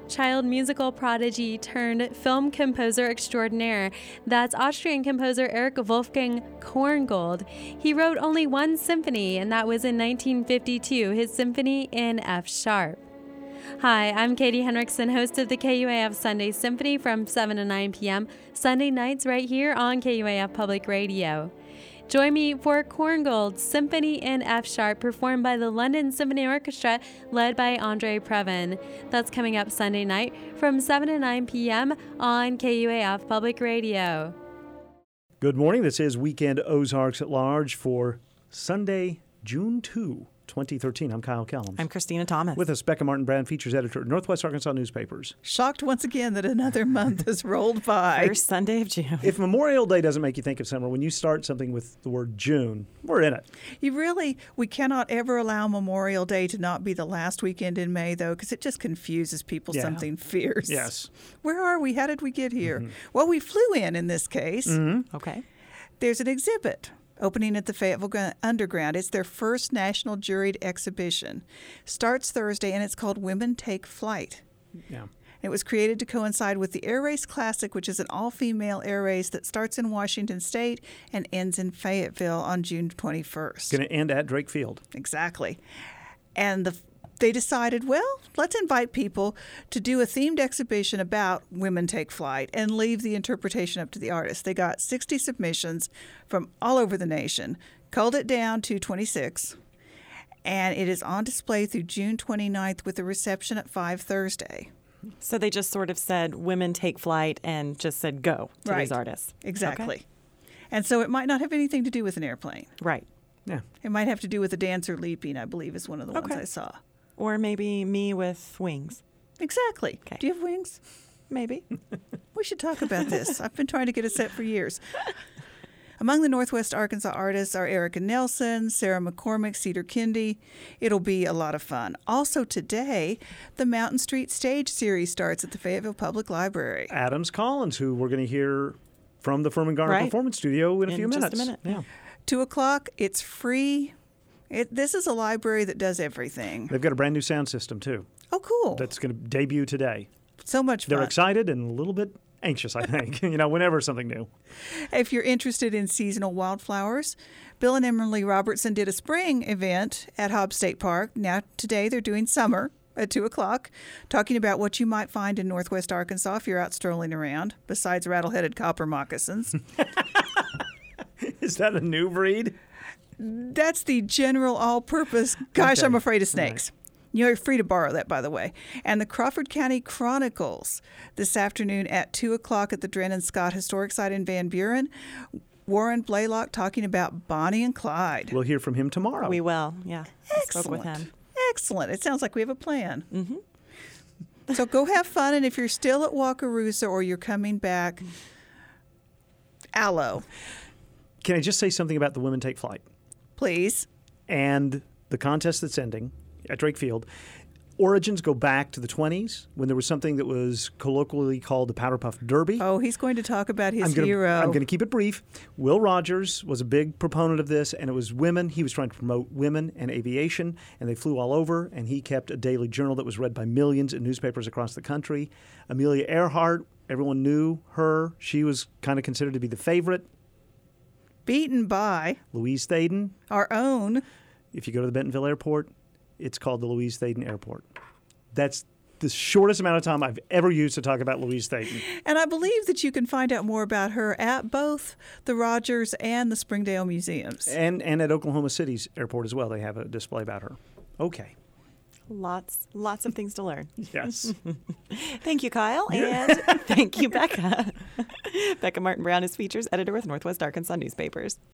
child musical prodigy turned film composer extraordinaire. That's Austrian composer Erich Wolfgang Korngold. He wrote only one symphony, and that was in 1952, his Symphony in F sharp. Hi, I'm Katie Henriksen, host of the KUAF Sunday Symphony from 7 to 9 p.m. Sunday nights right here on KUAF Public Radio. Join me for Korngold's Symphony in F sharp, performed by the London Symphony Orchestra, led by Andre Previn. That's coming up Sunday night from 7 to 9 p.m. on KUAF Public Radio. Good morning. This is Weekend Ozarks at Large for Sunday, June 2, 2013. I'm Kyle Kellums. I'm Christina Thomas. With us, Becca Martin Brown, features editor at Northwest Arkansas Newspapers. Shocked once again that another month has rolled by. First Sunday of June. If Memorial Day doesn't make you think of summer, when you start something with the word June, we're in it. We cannot ever allow Memorial Day to not be the last weekend in May, though, because it just confuses people something fierce. Yes. Where are we? How did we get here? Mm-hmm. Well, we flew in this case. Mm-hmm. Okay. There's an exhibit opening at the Fayetteville Underground. It's their first national juried exhibition. Starts Thursday, and it's called Women Take Flight. Yeah. It was created to coincide with the Air Race Classic, which is an all-female air race that starts in Washington State and ends in Fayetteville on June 21st. Going to end at Drake Field. Exactly. And they decided, well, let's invite people to do a themed exhibition about Women Take Flight and leave the interpretation up to the artists. They got 60 submissions from all over the nation, culled it down to 26, and it is on display through June 29th with a reception at 5 Thursday. So they just sort of said, women take flight, and just said go to these artists. Exactly. Okay. And so it might not have anything to do with an airplane. Right. Yeah. It might have to do with a dancer leaping, I believe, is one of the ones I saw. Or maybe me with wings. Exactly. Okay. Do you have wings? Maybe. We should talk about this. I've been trying to get a set for years. Among the Northwest Arkansas artists are Erica Nelson, Sarah McCormick, Cedar Kendi. It'll be a lot of fun. Also today, the Mountain Street Stage Series starts at the Fayetteville Public Library. Adams Collins, who we're going to hear from the Furman Garner Performance Studio in a few minutes. Just a minute. Yeah. 2 o'clock, it's free. This is a library that does everything. They've got a brand new sound system, too. Oh, cool. That's going to debut today. So much fun. They're excited and a little bit anxious, I think, whenever something new. If you're interested in seasonal wildflowers, Bill and Emily Robertson did a spring event at Hobbs State Park. Now, today they're doing summer at 2 o'clock, talking about what you might find in Northwest Arkansas if you're out strolling around, besides rattle-headed copper moccasins. Is that a new breed? That's the general all-purpose, gosh, okay. I'm afraid of snakes. Right. You're free to borrow that, by the way. And the Crawford County Chronicles this afternoon at 2 o'clock at the Drennan Scott Historic Site in Van Buren. Warren Blaylock talking about Bonnie and Clyde. We'll hear from him tomorrow. We will, yeah. Excellent. I spoke with him. Excellent. It sounds like we have a plan. Mm-hmm. So go have fun, and if you're still at Wakarusa or you're coming back, aloe. Can I just say something about the Women Take Flight? Please. And the contest that's ending at Drake Field. Origins go back to the 20s when there was something that was colloquially called the Powder Puff Derby. Oh, he's going to talk about his hero. I'm going to keep it brief. Will Rogers was a big proponent of this, and it was women. He was trying to promote women and aviation, and they flew all over, and he kept a daily journal that was read by millions in newspapers across the country. Amelia Earhart, everyone knew her. She was kind of considered to be the favorite. Beaten by Louise Thaden. Our own. If you go to the Bentonville Airport, it's called the Louise Thaden Airport. That's the shortest amount of time I've ever used to talk about Louise Thaden. And I believe that you can find out more about her at both the Rogers and the Springdale Museums. And at Oklahoma City's airport as well. They have a display about her. Okay. Lots of things to learn. Yes. Thank you, Kyle. And thank you, Becca. Becca Martin Brown is features editor with Northwest Arkansas Newspapers.